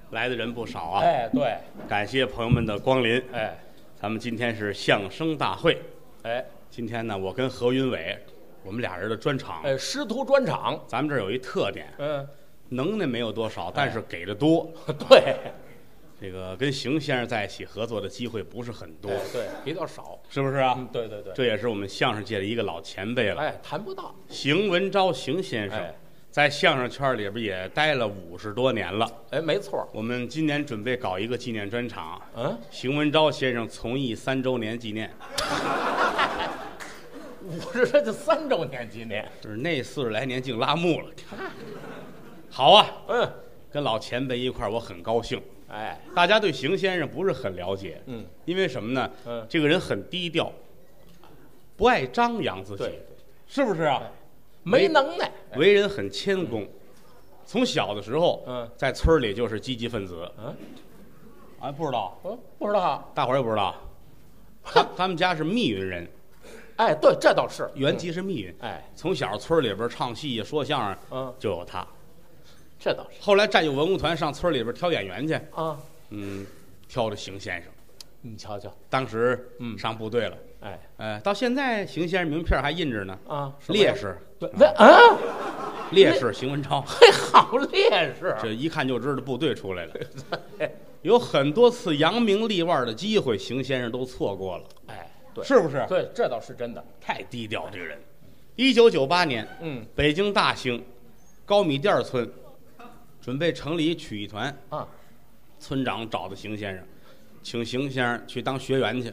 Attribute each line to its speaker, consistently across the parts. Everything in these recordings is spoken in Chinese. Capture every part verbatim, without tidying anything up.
Speaker 1: 来的人不少啊。
Speaker 2: 哎，对，
Speaker 1: 感谢朋友们的光临。
Speaker 2: 哎，
Speaker 1: 咱们今天是相声大会。
Speaker 2: 哎，
Speaker 1: 今天呢，我跟何云伟，我们俩人的专场。
Speaker 2: 哎，师徒专场。
Speaker 1: 咱们这儿有一特点，
Speaker 2: 嗯，
Speaker 1: 能耐没有多少，但是给的多。
Speaker 2: 对，
Speaker 1: 这个跟邢先生在一起合作的机会不是很多，
Speaker 2: 哎对，比较少，
Speaker 1: 是不是啊？
Speaker 2: 嗯，对对对，
Speaker 1: 这也是我们相声界的一个老前辈了。
Speaker 2: 哎，谈不到。
Speaker 1: 邢文昭，邢先生。
Speaker 2: 哎
Speaker 1: 在相声圈里边也待了五十多年了。
Speaker 2: 哎，没错。
Speaker 1: 我们今年准备搞一个纪念专场。
Speaker 2: 嗯，
Speaker 1: 邢文昭先生从艺三周年纪念。
Speaker 2: 五十这就三周年纪念，
Speaker 1: 就是那四十来年净拉幕了。好啊，
Speaker 2: 嗯，
Speaker 1: 跟老前辈一块儿，我很高兴。
Speaker 2: 哎，
Speaker 1: 大家对邢先生不是很了解，
Speaker 2: 嗯，
Speaker 1: 因为什么呢？
Speaker 2: 嗯，
Speaker 1: 这个人很低调，不爱张扬自己，
Speaker 2: 对，
Speaker 1: 是不是啊？
Speaker 2: 没能耐，
Speaker 1: 为人很谦恭，从小的时候，
Speaker 2: 嗯，
Speaker 1: 在村里就是积极分子，
Speaker 2: 嗯，
Speaker 1: 啊，不知道，
Speaker 2: 嗯，不知道，
Speaker 1: 大伙儿也不知道，他他们家是密云人，
Speaker 2: 哎，对，这倒是，
Speaker 1: 原籍是密云，
Speaker 2: 哎，
Speaker 1: 从小村里边唱戏说相声，
Speaker 2: 嗯，
Speaker 1: 就有他，
Speaker 2: 这倒是。
Speaker 1: 后来战友文工团上村里边挑演员去，
Speaker 2: 啊，
Speaker 1: 嗯，挑的邢先生，
Speaker 2: 你瞧瞧，
Speaker 1: 当时
Speaker 2: 嗯
Speaker 1: 上部队了，
Speaker 2: 哎，
Speaker 1: 呃，到现在邢先生名片还印着呢，
Speaker 2: 啊，
Speaker 1: 烈士，
Speaker 2: 对，那啊，
Speaker 1: 烈士邢文昭，
Speaker 2: 嘿，好烈士，
Speaker 1: 这一看就知道部队出来了。有很多次扬名立万的机会，邢先生都错过了，
Speaker 2: 哎，对，
Speaker 1: 是不是？
Speaker 2: 对，这倒是真的。
Speaker 1: 太低调这个人。一九九八年，
Speaker 2: 嗯，
Speaker 1: 北京大兴高米店村准备成立曲艺团
Speaker 2: 啊，
Speaker 1: 村长找的邢先生，请邢先生去当学员去。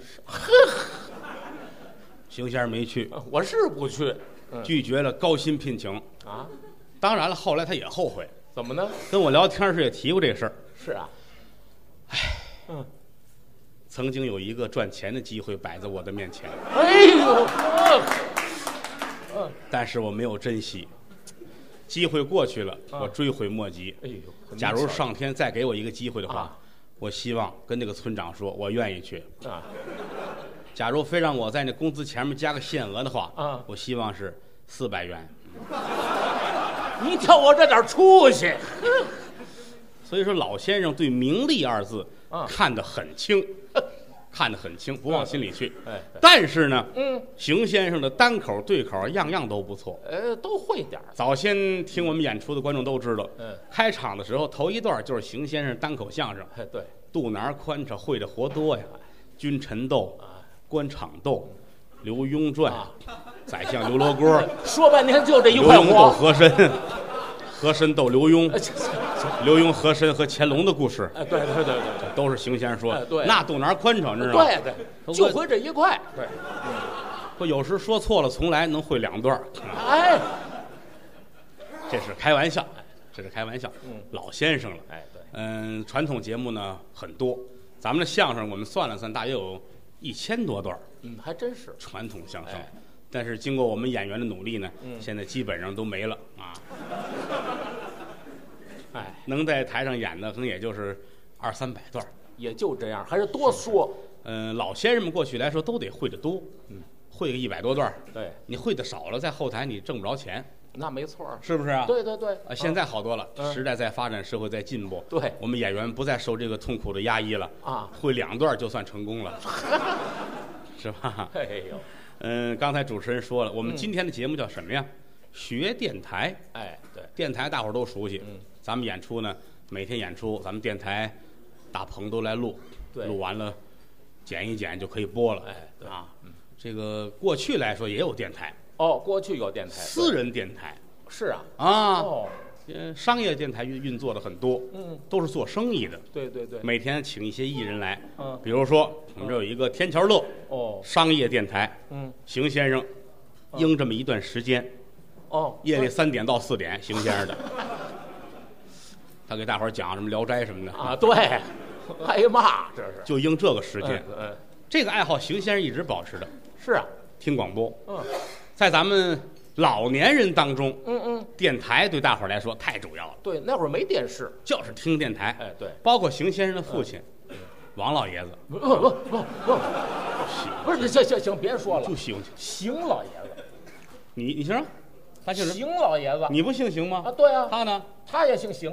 Speaker 1: 邢先生没去，
Speaker 2: 我是不去，嗯
Speaker 1: 拒绝了高薪聘请。
Speaker 2: 啊，
Speaker 1: 当然了，后来他也后悔，
Speaker 2: 怎么呢？
Speaker 1: 跟我聊天时也提过这事儿。
Speaker 2: 是啊，嗯，
Speaker 1: 曾经有一个赚钱的机会摆在我的面前，
Speaker 2: 哎呦，嗯，
Speaker 1: 但是我没有珍惜。机会过去了，
Speaker 2: 啊
Speaker 1: 我追悔莫及。
Speaker 2: 哎呦，
Speaker 1: 假如上天再给我一个机会的话，
Speaker 2: 啊
Speaker 1: 我希望跟那个村长说，我愿意去。
Speaker 2: 啊，
Speaker 1: 假如非让我在那工资前面加个限额的话，
Speaker 2: 啊
Speaker 1: 我希望是四百元。
Speaker 2: 你挑我这点出息，
Speaker 1: 所以说，老先生对名利二字
Speaker 2: 啊
Speaker 1: 看得很轻，看得很轻，不往心里去。
Speaker 2: 哎，
Speaker 1: 但是呢，
Speaker 2: 嗯，
Speaker 1: 邢先生的单口对口样样都不错。
Speaker 2: 呃，都会点儿，
Speaker 1: 早先听我们演出的观众都知道，
Speaker 2: 嗯，
Speaker 1: 开场的时候头一段就是邢先生单口相声，
Speaker 2: 哎，对，
Speaker 1: 肚腩宽敞会的活多呀，君臣斗、官场斗、刘墉传、
Speaker 2: 啊
Speaker 1: 宰相刘罗锅、
Speaker 2: 说半天就这一
Speaker 1: 刘墉斗
Speaker 2: 块活，
Speaker 1: 和珅，和珅斗刘墉
Speaker 2: 哎，，行行行
Speaker 1: 刘墉和珅和乾隆的故事，
Speaker 2: 哎，对对对对
Speaker 1: 都是邢先生说的。
Speaker 2: 哎对
Speaker 1: 那肚腩宽敞，知道吗？
Speaker 2: 对对，就会这一块，对，
Speaker 1: 我有时说错了，从来能会两段儿，
Speaker 2: 哎，
Speaker 1: 这是开玩笑，这是开玩笑。
Speaker 2: 嗯，
Speaker 1: 老先生了。
Speaker 2: 哎，对，
Speaker 1: 嗯，传统节目呢很多，咱们的相声我们算了算，大约有一千多段儿
Speaker 2: 嗯，还真是，
Speaker 1: 传统相声。
Speaker 2: 哎
Speaker 1: 但是经过我们演员的努力呢，
Speaker 2: 嗯
Speaker 1: 现在基本上都没了啊。
Speaker 2: 哎，
Speaker 1: 能在台上演的可能也就是二三百段儿。
Speaker 2: 也就这样，还是多说，
Speaker 1: 嗯，老先生们过去来说都得会得多，
Speaker 2: 嗯，
Speaker 1: 会个一百多段儿
Speaker 2: 对，
Speaker 1: 你会的少了，在后台你挣不着钱，
Speaker 2: 那没错儿，
Speaker 1: 是不是啊？
Speaker 2: 对对对，
Speaker 1: 啊，现在好多了，
Speaker 2: 嗯
Speaker 1: 时代在发展，社会在进步，
Speaker 2: 对
Speaker 1: 我们演员不再受这个痛苦的压抑了
Speaker 2: 啊，
Speaker 1: 会两段就算成功了，是吧？
Speaker 2: 哎呦，
Speaker 1: 嗯，刚才主持人说了，我们
Speaker 2: 嗯
Speaker 1: 今天的节目叫什么呀？学电台。
Speaker 2: 哎，对，
Speaker 1: 电台大伙儿都熟悉，
Speaker 2: 嗯，
Speaker 1: 咱们演出呢，每天演出，咱们电台大棚都来录，
Speaker 2: 对
Speaker 1: 录完了剪一剪就可以播了。
Speaker 2: 哎，对
Speaker 1: 啊，
Speaker 2: 嗯，
Speaker 1: 这个过去来说也有电台，
Speaker 2: 哦，过去有电台，
Speaker 1: 私人电台
Speaker 2: 是啊，
Speaker 1: 啊，
Speaker 2: 哦，
Speaker 1: 呃，商业电台运运作的很多，
Speaker 2: 嗯，
Speaker 1: 都是做生意的，
Speaker 2: 对对对，
Speaker 1: 每天请一些艺人来，
Speaker 2: 嗯，
Speaker 1: 比如说我们这有一个天桥乐
Speaker 2: 哦，
Speaker 1: 商业电台，
Speaker 2: 嗯，
Speaker 1: 邢先生
Speaker 2: 嗯
Speaker 1: 应这么一段时间，
Speaker 2: 哦，
Speaker 1: 夜里三点到四点，邢先生的，他给大伙儿讲什么《聊斋》什么的
Speaker 2: 啊，对，挨骂这是，
Speaker 1: 就应这个时间，
Speaker 2: 嗯，嗯，
Speaker 1: 这个爱好邢先生一直保持着，
Speaker 2: 是啊，
Speaker 1: 听广播，
Speaker 2: 嗯
Speaker 1: 在咱们老年人当中，
Speaker 2: 嗯嗯，
Speaker 1: 电台对大伙儿来说太主要了，
Speaker 2: 对，那会儿没电视，
Speaker 1: 就是听电台，
Speaker 2: 哎，对，
Speaker 1: 包括邢先生的父亲王老爷子，
Speaker 2: 不不不不不，不是，行行行，别说了
Speaker 1: 就，喜欢
Speaker 2: 邢老爷子，
Speaker 1: 你，你姓什么？他姓什么？
Speaker 2: 邢老爷子
Speaker 1: 你不姓邢吗？
Speaker 2: 啊，对啊，
Speaker 1: 他呢？
Speaker 2: 他也姓邢啊，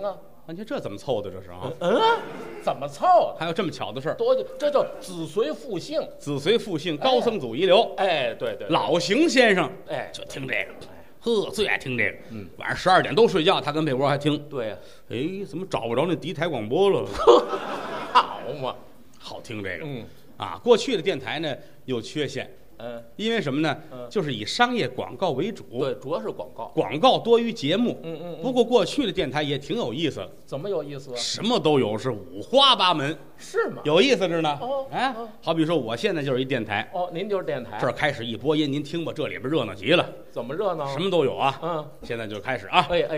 Speaker 1: 半天这怎么凑的？这是啊？
Speaker 2: 嗯，怎么凑的？
Speaker 1: 还有这么巧的事儿？
Speaker 2: 多久？这叫子随父姓。
Speaker 1: 子随父姓，高僧祖遗留。
Speaker 2: 哎，对对，
Speaker 1: 老邢先生，
Speaker 2: 哎，
Speaker 1: 就听这个，呵，最爱听这个。嗯，晚上十二点都睡觉，他跟被窝还听。
Speaker 2: 对呀，
Speaker 1: 哎，怎么找不着那敌台广播了？
Speaker 2: 好嘛，
Speaker 1: 好听这个。
Speaker 2: 嗯，
Speaker 1: 啊，过去的电台呢有缺陷。
Speaker 2: 嗯，
Speaker 1: 因为什么呢？
Speaker 2: 嗯，
Speaker 1: 就是以商业广告为主。
Speaker 2: 对，主要是广告，
Speaker 1: 广告多于节目。
Speaker 2: 嗯嗯嗯。
Speaker 1: 不过过去的电台也挺有意思，
Speaker 2: 怎么有意思啊？
Speaker 1: 什么都有，是五花八门。
Speaker 2: 是吗？
Speaker 1: 有意思着呢。
Speaker 2: 哦，
Speaker 1: 哎，
Speaker 2: 哦
Speaker 1: 好比说我现在就是一电台。
Speaker 2: 哦，您就是电台。
Speaker 1: 这儿开始一播音，您听吧，这里边热闹极了。
Speaker 2: 怎么热闹？
Speaker 1: 什么都有啊。
Speaker 2: 嗯，
Speaker 1: 现在就开始啊。
Speaker 2: 哎哎，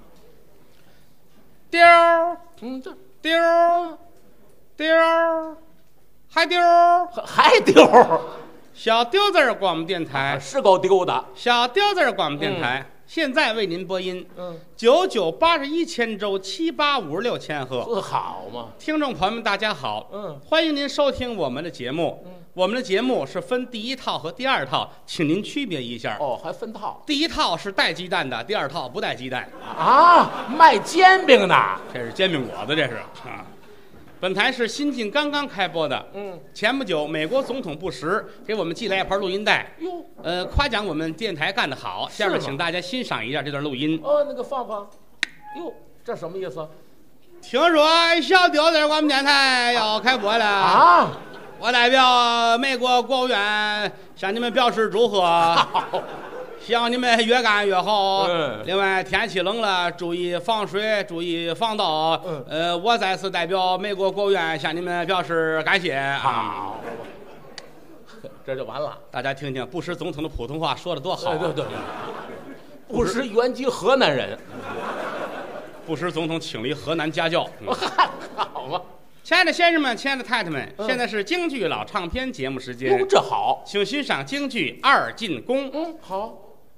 Speaker 1: 丢儿，
Speaker 2: 嗯，这
Speaker 1: 丢儿，丢儿，还丢儿，
Speaker 2: 还丢儿。
Speaker 1: 小丢子儿广播电台，
Speaker 2: 啊是够丢的。
Speaker 1: 小丢子儿广播电台，现在为您播音。
Speaker 2: 嗯，
Speaker 1: 九九八十一千周，七八五十六千赫。
Speaker 2: 这好嘛？
Speaker 1: 听众朋友们，大家好。
Speaker 2: 嗯，
Speaker 1: 欢迎您收听我们的节目。
Speaker 2: 嗯，
Speaker 1: 我们的节目是分第一套和第二套，请您区别一下。
Speaker 2: 哦，还分套。
Speaker 1: 第一套是带鸡蛋的，第二套不带鸡蛋。
Speaker 2: 啊，卖煎饼的。
Speaker 1: 这是煎饼果子，这是啊。本台是新近刚刚开播的。
Speaker 2: 嗯，
Speaker 1: 前不久美国总统布什给我们寄来一盘录音带。
Speaker 2: 哟，
Speaker 1: 呃，夸奖我们电台干得好。下面请大家欣赏一下这段录音。
Speaker 2: 哦，那个放放。哟，这什么意思？
Speaker 1: 听说小丢子广播电台要开播了
Speaker 2: 啊！
Speaker 1: 我代表美国国务院向你们表示祝贺。
Speaker 2: 好，
Speaker 1: 希望你们越干越好。
Speaker 2: 嗯，
Speaker 1: 另外天气冷了，注意防水，注意防盗。
Speaker 2: 嗯，
Speaker 1: 呃，我再次代表美国国务院向你们表示感谢。
Speaker 2: 好，这就完了。
Speaker 1: 大家听听布什总统的普通话说的多好。
Speaker 2: 对对对，布什原籍河南人。
Speaker 1: 布什总统请了一河南家教。嗯、
Speaker 2: 好嘛，
Speaker 1: 亲爱的先生们，亲爱的太太们，
Speaker 2: 嗯、
Speaker 1: 现在是京剧老唱片节目时间。
Speaker 2: 哟，这好，
Speaker 1: 请欣赏京剧《二进宫》。
Speaker 2: 嗯，好。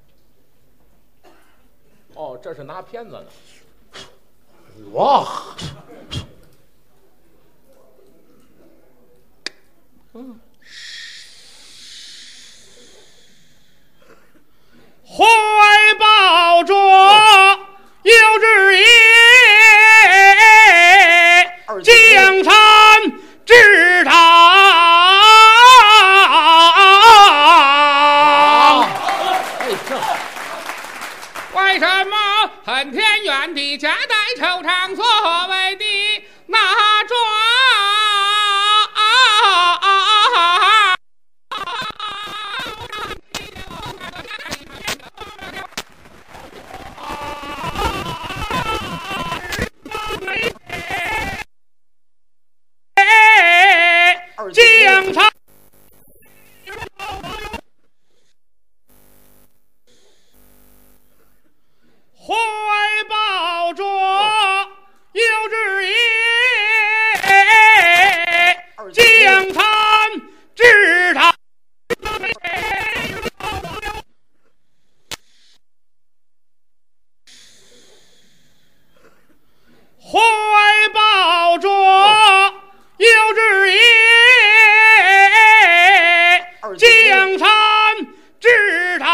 Speaker 2: 哦，这是拿片子呢。哇，嗯，
Speaker 1: 怀抱着有志业，江山之堂。
Speaker 2: 哎，这好。
Speaker 1: 为什么恨天怨地，夹带惆怅，所谓的那桩？江山。怀抱着有志业，江山之堂。怀抱着有志业，江山之堂。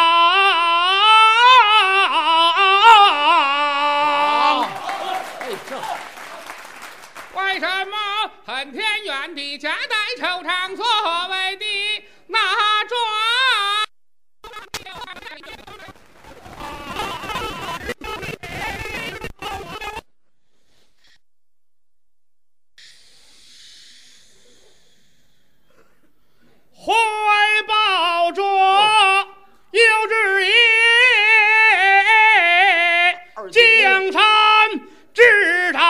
Speaker 1: 为什么恨天怨地，夹带惆怅，所谓的那桩？怀抱着有志业，江山之堂。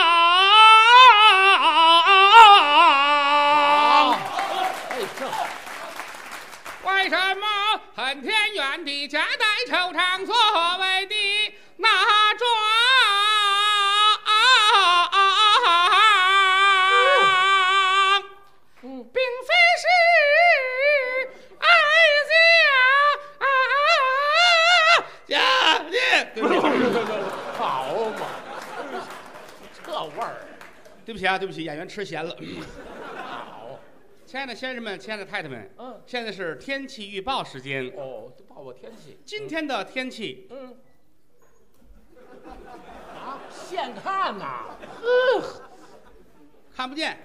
Speaker 1: 为什么恨天怨地，夹带惆怅，所谓的那桩？并非是爱家家的。对不起，
Speaker 2: 好嘛，这味儿。
Speaker 1: 对不起啊，对不起，演员吃咸了。
Speaker 2: 好，
Speaker 1: 亲爱的先生们，亲爱的太太们，
Speaker 2: 嗯，
Speaker 1: 现在是天气预报时间。
Speaker 2: 哦，报报天气。
Speaker 1: 今天的天气，
Speaker 2: 嗯，啊， 现看呐。呵，
Speaker 1: 看不见。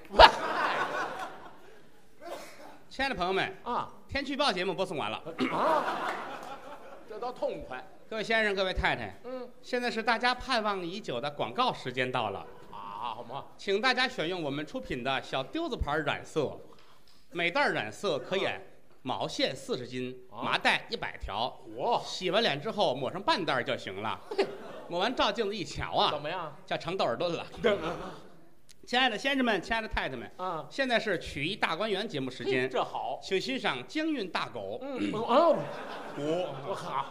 Speaker 1: 亲爱的朋友们
Speaker 2: 啊，
Speaker 1: 天气预报节目播送完了
Speaker 2: 啊，这倒痛快。
Speaker 1: 各位先生，各位太太，
Speaker 2: 嗯，
Speaker 1: 现在是大家盼望已久的广告时间到了。
Speaker 2: 好嘛，
Speaker 1: 请大家选用我们出品的小丢子牌染色，每袋染色可以毛线四十斤，麻袋一百条。
Speaker 2: 哇，
Speaker 1: 洗完脸之后抹上半袋就行了。抹完照镜子一瞧啊，
Speaker 2: 怎么样？
Speaker 1: 叫成豆尔顿了。亲爱的先生们，亲爱的太太们，啊，现在是曲艺大观园节目时间，
Speaker 2: 这好，
Speaker 1: 请欣赏京韵大狗。
Speaker 2: 嗯，哦，我我好，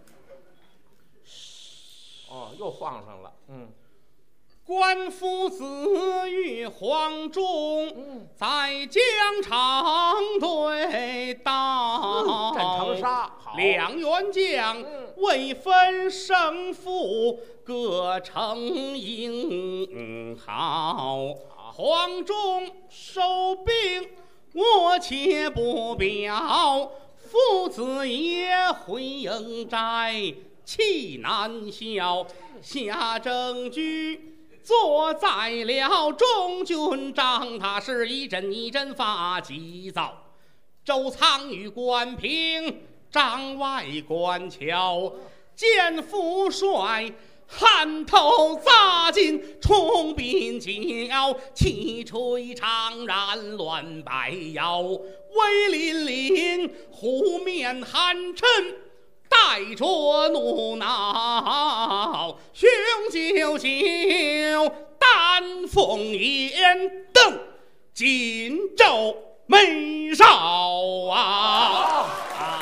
Speaker 2: 哦，又放上了，嗯。
Speaker 1: 官夫子与黄忠在疆场对道，
Speaker 2: 战长沙，
Speaker 1: 两员将未分胜负，各成英豪。黄忠收兵，我且不表，父子也回营寨，气难消。下正居坐在了中军帐，他是一阵一阵发急躁。周仓与关平帐外观瞧，见父帅汗头扎进冲鬓角，气吹长髯乱摆腰，威凛凛湖面寒嗔，带着怒恼，雄赳赳，丹凤眼，瞪锦州眉梢啊！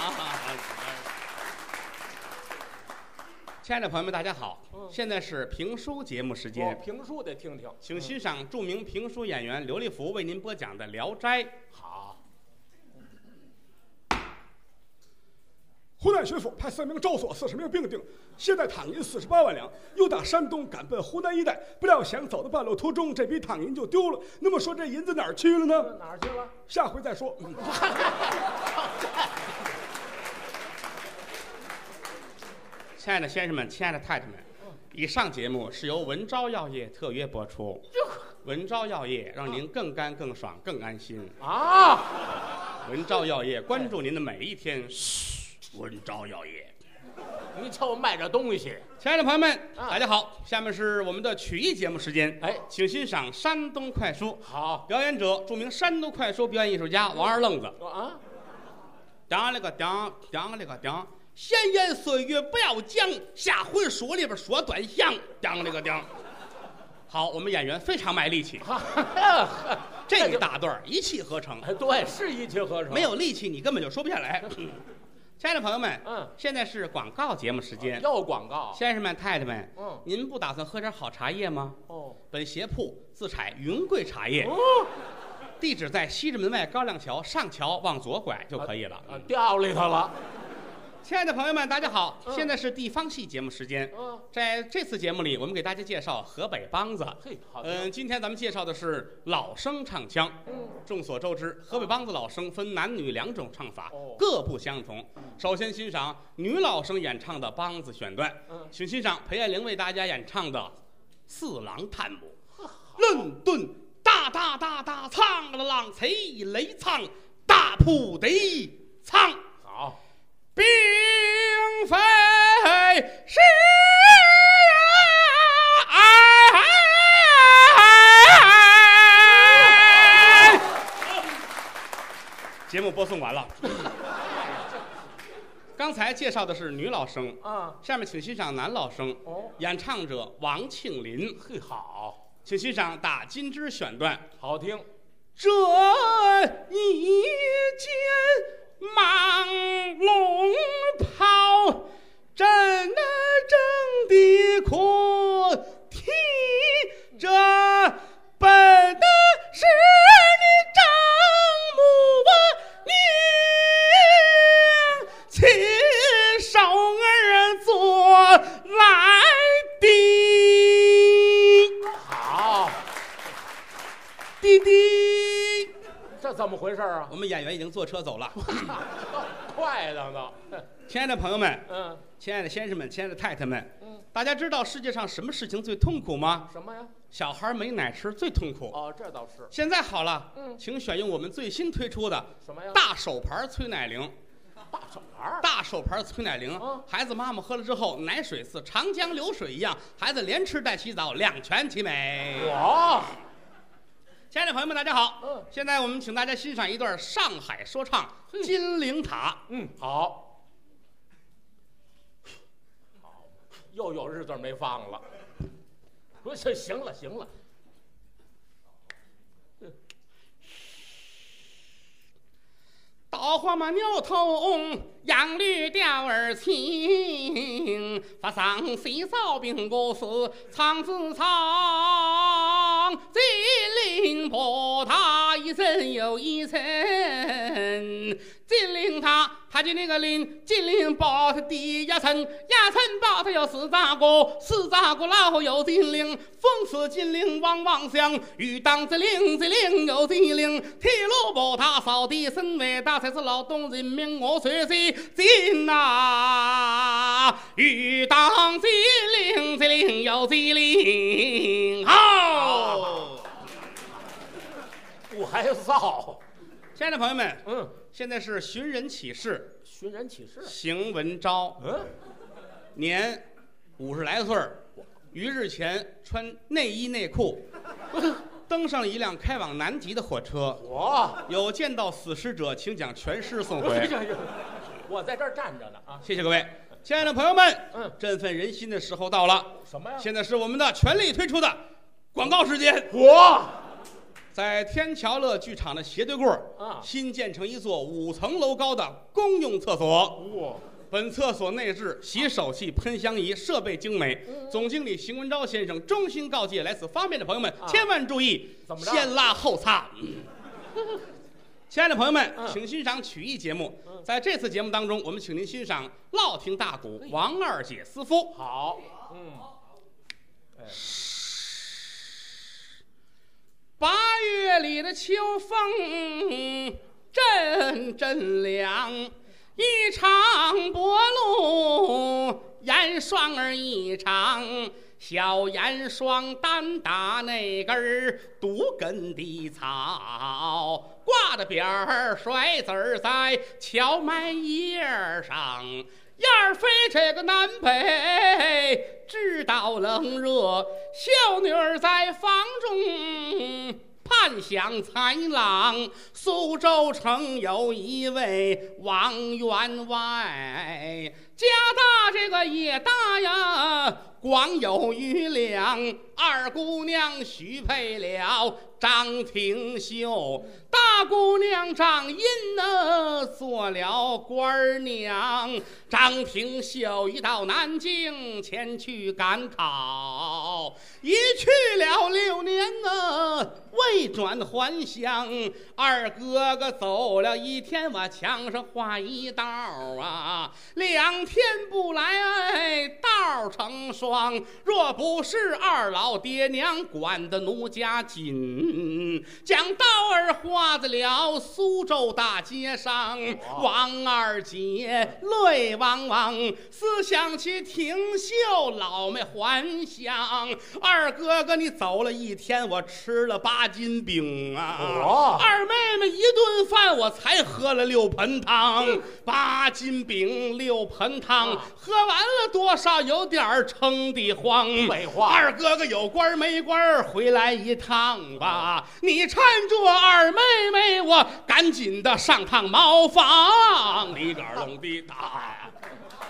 Speaker 1: 亲爱的朋友们，大家好，嗯、现在是评书节目时间。
Speaker 2: 哦、评书得听听，
Speaker 1: 请欣赏著名评书演员刘立福为您播讲的《聊斋》。
Speaker 2: 好。
Speaker 3: 湖南巡抚派三名招所四十名兵丁，携带躺银四十八万两，又打山东赶奔湖南一带。不料想走的半路途中，这笔躺银就丢了。那么说这银子哪儿去了呢？
Speaker 2: 哪儿去了？
Speaker 3: 下回再说。嗯
Speaker 1: 亲爱的先生们，亲爱的太太们，以上节目是由文昭药业特约播出。文昭药业让您更干、更爽、更安心
Speaker 2: 啊！
Speaker 1: 文昭药业关注您的每一天。文昭药业，
Speaker 2: 你瞧我卖这东西。
Speaker 1: 亲爱的朋友们，啊、大家好，下面是我们的曲艺节目时间。
Speaker 2: 哎，
Speaker 1: 请欣赏山东快书。
Speaker 2: 好，
Speaker 1: 表演者著名山东快书表演艺术家王二愣子。
Speaker 2: 啊，
Speaker 1: 当了个当，当了个当。闲言碎语不要讲，下回书里边说端详，当了个当。好，我们演员非常卖力气，这一大段一气呵成。
Speaker 2: 对，是一气呵成。
Speaker 1: 没有力气，你根本就说不下来。亲爱的朋友们，
Speaker 2: 嗯，
Speaker 1: 现在是广告节目时间。
Speaker 2: 又广告，
Speaker 1: 先生们、太太们，
Speaker 2: 嗯，
Speaker 1: 您不打算喝点好茶叶吗？
Speaker 2: 哦，
Speaker 1: 本鞋铺自采云贵茶叶。
Speaker 2: 哦，
Speaker 1: 地址在西直门外高亮桥上桥往左拐就可以了。
Speaker 2: 啊，掉里头了。
Speaker 1: 亲爱的朋友们，大家好！
Speaker 2: 嗯、
Speaker 1: 现在是地方戏节目时间。
Speaker 2: 嗯，
Speaker 1: 在这次节目里，我们给大家介绍河北梆子。
Speaker 2: 嘿，好。
Speaker 1: 嗯，今天咱们介绍的是老生唱腔。
Speaker 2: 嗯，
Speaker 1: 众所周知，河北梆子老生分男女两种唱法，
Speaker 2: 哦、
Speaker 1: 各不相同。首先欣赏女老生演唱的梆子选段。
Speaker 2: 嗯，
Speaker 1: 请欣赏裴艳玲为大家演唱的《四郎探母》。论顿大大大大唱了浪贼雷唱大铺得唱。
Speaker 2: 好。
Speaker 1: 并非是爱。节目播送完了。刚才介绍的是女老生
Speaker 2: 啊，
Speaker 1: 下面请欣赏男老生。
Speaker 2: 哦，
Speaker 1: 演唱者王庆林。
Speaker 2: 嘿，好，
Speaker 1: 请欣赏打金枝选段，
Speaker 2: 好听。
Speaker 1: 这一间忙龙袍，真的正的苦，提着本的是你丈母娘，亲手儿做来的。
Speaker 2: 好，
Speaker 1: 弟弟。
Speaker 2: 这怎么回事啊？
Speaker 1: 我们演员已经坐车走了，
Speaker 2: 快的呢。
Speaker 1: 亲爱的朋友们，
Speaker 2: 嗯，
Speaker 1: 亲爱的先生们，亲爱的太太们，
Speaker 2: 嗯，
Speaker 1: 大家知道世界上什么事情最痛苦吗？
Speaker 2: 什么呀？
Speaker 1: 小孩没奶吃最痛苦。
Speaker 2: 哦，这倒是。
Speaker 1: 现在好了，
Speaker 2: 嗯，
Speaker 1: 请选用我们最新推出的
Speaker 2: 什么呀？
Speaker 1: 大手牌催奶灵。
Speaker 2: 大手牌，
Speaker 1: 大手牌催奶灵，
Speaker 2: 嗯，
Speaker 1: 孩子妈妈喝了之后，奶水似长江流水一样，孩子连吃带洗澡，两全其美。
Speaker 2: 哇！
Speaker 1: 亲爱的朋友们，大家好。
Speaker 2: 嗯，
Speaker 1: 现在我们请大家欣赏一段上海说唱《金陵塔》。
Speaker 2: 嗯，好。好，又有日子没放了。不是，行了，行了。
Speaker 1: 稻花嘛牛头，杨绿调儿情，发上西扫兵过是长子长，金陵宝塔一层又一层，金陵塔它就那个陵，金陵宝塔第一层，一层宝塔有四杂个，四杂个老后有金陵，风似金陵旺旺响，雨当这陵这陵有金陵，铁路宝塔扫地身伟大，才是劳动人民我随随金呐，雨当金陵这陵有金陵，好，
Speaker 2: 不还臊。
Speaker 1: 亲爱的朋友们，
Speaker 2: 嗯，
Speaker 1: 现在是寻人启事，
Speaker 2: 寻人启事，
Speaker 1: 邢文昭，
Speaker 2: 嗯，
Speaker 1: 年五十来岁儿，于日前穿内衣内裤，登上了一辆开往南极的火车。
Speaker 2: 我
Speaker 1: 有见到死尸者，请将全尸送回。
Speaker 2: 我在这儿站着呢啊！
Speaker 1: 谢谢各位，亲爱的朋友们，
Speaker 2: 嗯，
Speaker 1: 振奋人心的时候到了。
Speaker 2: 什么呀？
Speaker 1: 现在是我们的全力推出的广告时间。
Speaker 2: 我
Speaker 1: 在天桥乐剧场的斜对过
Speaker 2: 啊，
Speaker 1: 新建成一座五层楼高的公用厕所。
Speaker 2: 哇！
Speaker 1: 本厕所内置洗手器、喷香仪，设备精美。
Speaker 2: 嗯、
Speaker 1: 总经理邢文昭先生衷心告诫来此方便的朋友们，
Speaker 2: 啊、
Speaker 1: 千万注意，
Speaker 2: 怎么着？
Speaker 1: 先拉后擦。亲爱的朋友们，
Speaker 2: 嗯、
Speaker 1: 请欣赏曲艺节目。
Speaker 2: 嗯、
Speaker 1: 在这次节目当中，我们请您欣赏烙亭大鼓《王二姐私夫》。
Speaker 2: 好，嗯，哎。
Speaker 1: 八月里的秋风阵阵凉，一场薄露严霜儿一场，小严霜单打那根儿独根的草，挂的边儿甩子儿在荞麦叶儿上，燕儿飞这个南北，知道冷热，秀女儿在房中盼想才郎。苏州城有一位王员外，家大这个也大呀，光有余粮。二姑娘许配了张廷秀，大姑娘张英呢做了官娘。张廷秀一到南京前去赶考，一去了六年呢未转还乡。二哥哥走了一天，我墙上画一道啊，两天不来道成双。若不是二老爹娘管得奴家紧，将道儿画在了苏州大街上。王二姐泪汪汪，思想起廷秀老妹还乡。二哥哥你走了一天，我吃了八斤饼啊！二妹妹一顿饭，我才喝了六盆汤。八斤饼六盆汤，喝完了多少有点撑得慌。
Speaker 2: 废话，
Speaker 1: 二哥哥有官没官，回来一趟吧。你搀着二妹妹，我赶紧的上趟茅房。里个儿隆的大。